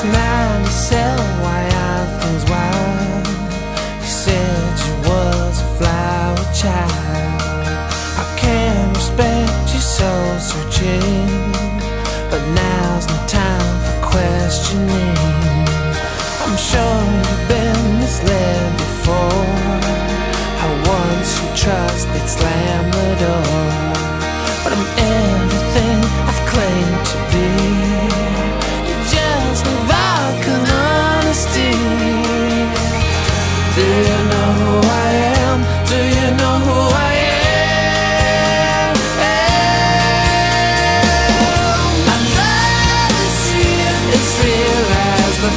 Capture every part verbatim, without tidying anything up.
ninety-seven, why aren't things wild? You said you was a flower child. I can respect your soul searching, but now's no time for questioning. I'm sure you've been misled before, how once you trust they'd slam the door. But I'm everything I've claimed to be. You just need vodka and honesty. Do you know who I am? Do you know who I am? My love is real, it's real as the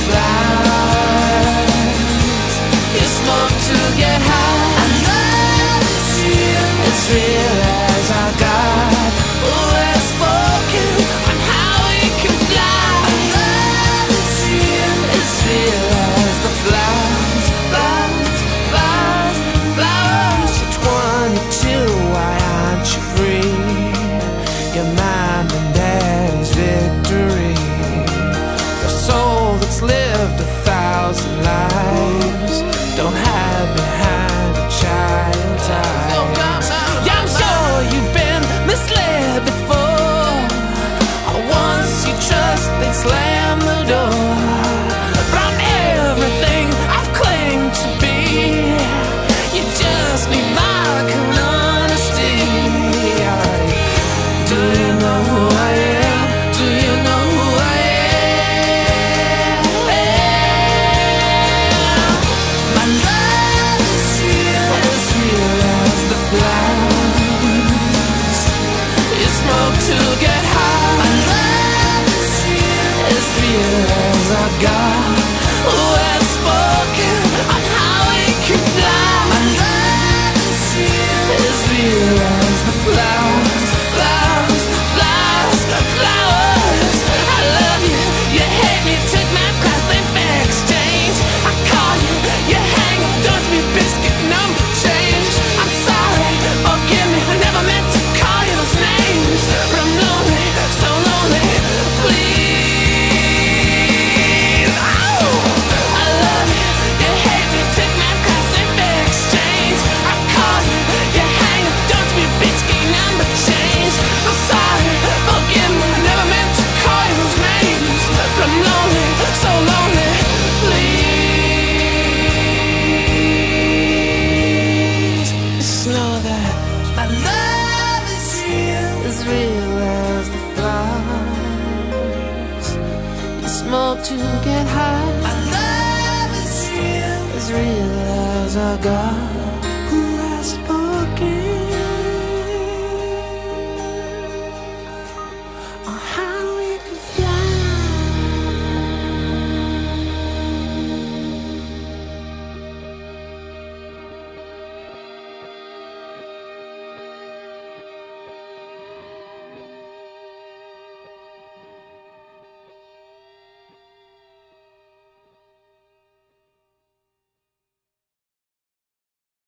flowers you smoke to get high. My love is real, it's real as our God who has spoken on how we can fly. My love is real, it's real as the flowers, flowers, flowers, flowers. You're twenty-two, why aren't you free? Your mom and daddy's victory. Your soul that's lived a thousand lives don't hide behind a child's eyes. Yeah, I'm sure you've been misled before. Once you trust, they slam the door. But I'm everything I've claimed to be. You just need vodka and honesty. Do you know who I am? Do you know who I am? My love is real, as real as the flowers you smoke to get high. My love is real, as real as our God who has spoken on how we can fly. My love is real, as real as the flowers, flowers, flowers, flowers. I love you, you hate me, took my cross, then fair exchange. I call you, you hang up, don't be biscuit number change. I'm sorry, forgive me, I never meant to call you those names. But I'm lonely, so lonely, please. Oh, I love you, you hate me, took my cross, then fair exchange. I call you, you hang up, don't be biscuit number change. I'm sorry, forgive me, I never meant to call you those names. But I'm lonely, so lonely, please. Just know that my love is real, as real as the flowers you smoke to get high. My love is real, as real as our God